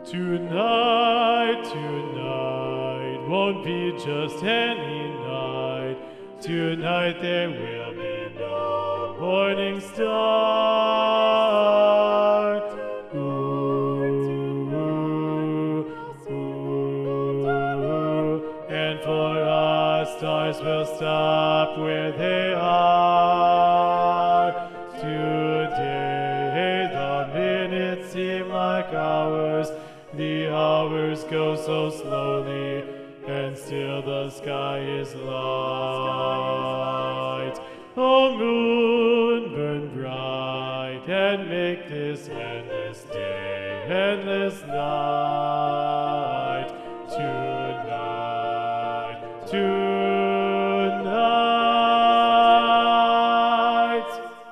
Tonight won't be just any night. Tonight there will be no morning star. Ooh, and for us, stars will stop where they are. Today the minutes seem like hours. The hours go so slowly, and still the sky is light. Oh, moon, burn bright, and make this endless day, endless night. Tonight, tonight.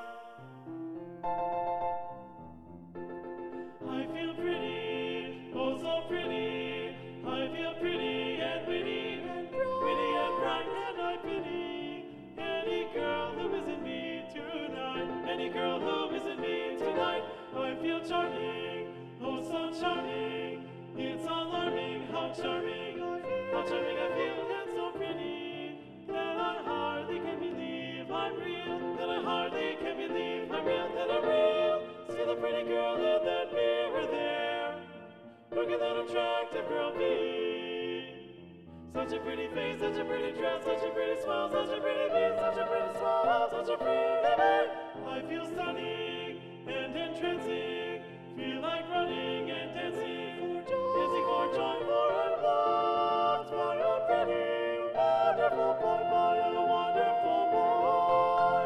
I feel pretty, oh so pretty. I feel pretty and witty and bright, and I pity any girl who isn't me tonight. Any girl who isn't me tonight. I feel charming, oh so charming. It's alarming how charming I feel, and so pretty that I hardly can believe I'm real. That I hardly can believe I'm real. That I'm real. See the pretty girl in that mirror there. Look at that attractive girl be. Such a pretty face, such a pretty dress, such a pretty smile, such a pretty face, such a pretty smile, such a pretty face. I feel stunning and entrancing. Feel like running and dancing. Dancing for joy, for I'm loved by a pretty, wonderful boy, by a wonderful boy.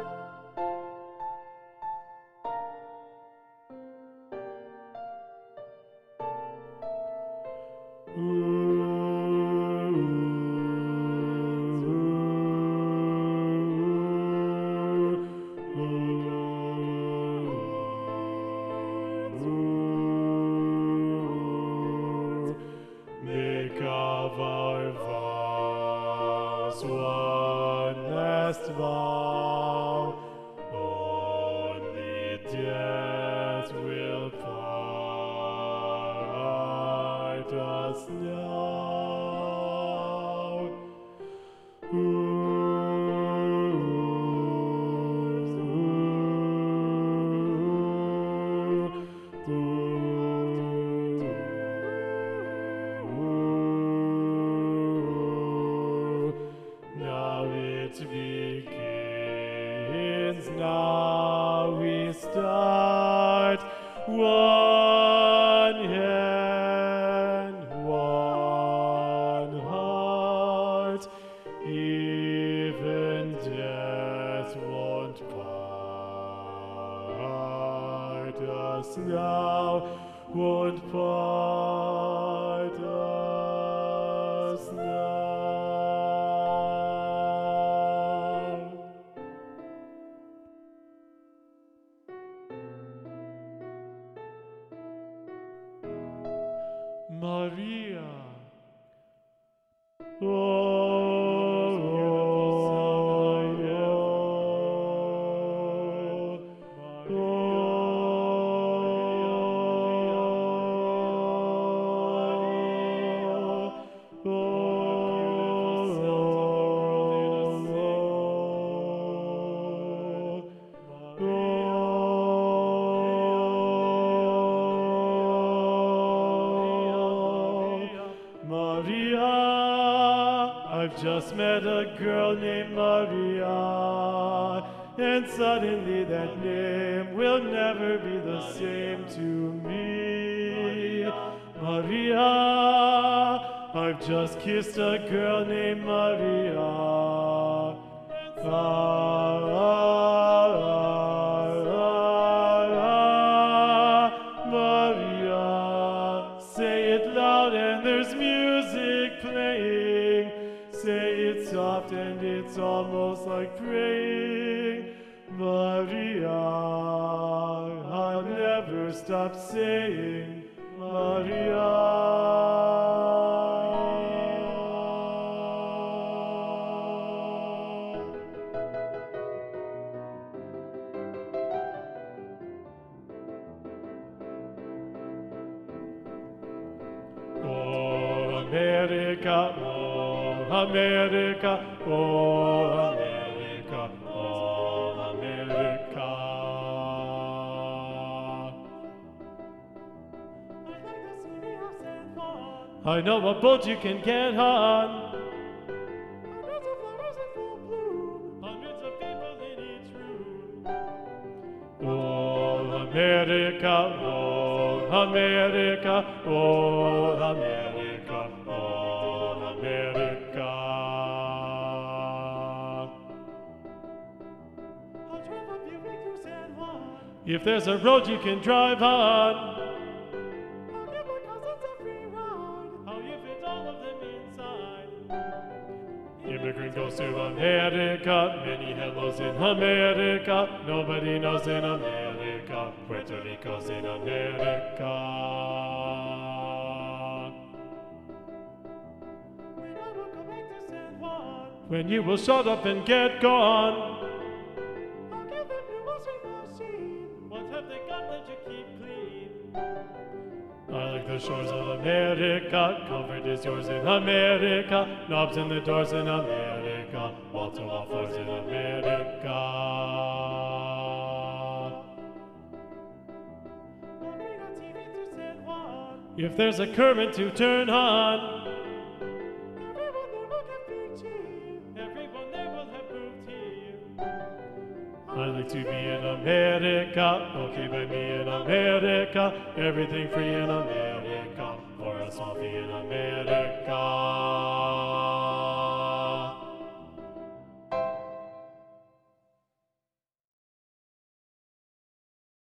Make of our vows one last vow. Only death will part us now. Now it begins, now we start. One hand, one heart. Even death won't part us now, won't part us now. Maria. Maria, I've just met a girl named Maria, and suddenly that name will never be the same to me. Maria, I've just kissed a girl named Maria. Maria, say it loud and there's music playing. Say it soft and it's almost like praying. Maria, I'll never stop saying Maria. America, oh, America, oh, America, oh, America. I know a boat you can get on. Hundreds of flowers in full bloom. Hundreds of people in each room. Oh, America, oh, America, oh, America, oh, America. I'll drive up your way through San Juan. If there's a road you can drive on. Immigrant goes to America, many hellos in America, nobody knows in America, Puerto Rico's in America. When I will come back to San Juan, when you will shut up and get gone, I'll give them new washing machine. What have they got that you keep clean? I like the shores of America, comfort is yours in America, knobs in the doors in America, wall-to-wall floors in America. I'll bring a TV to San Juan. If there's a current to turn on, everyone there will get big cheese. Everyone there will have boob tea. I like to be in America, okay by me in America, everything free in America, for a small fee in America.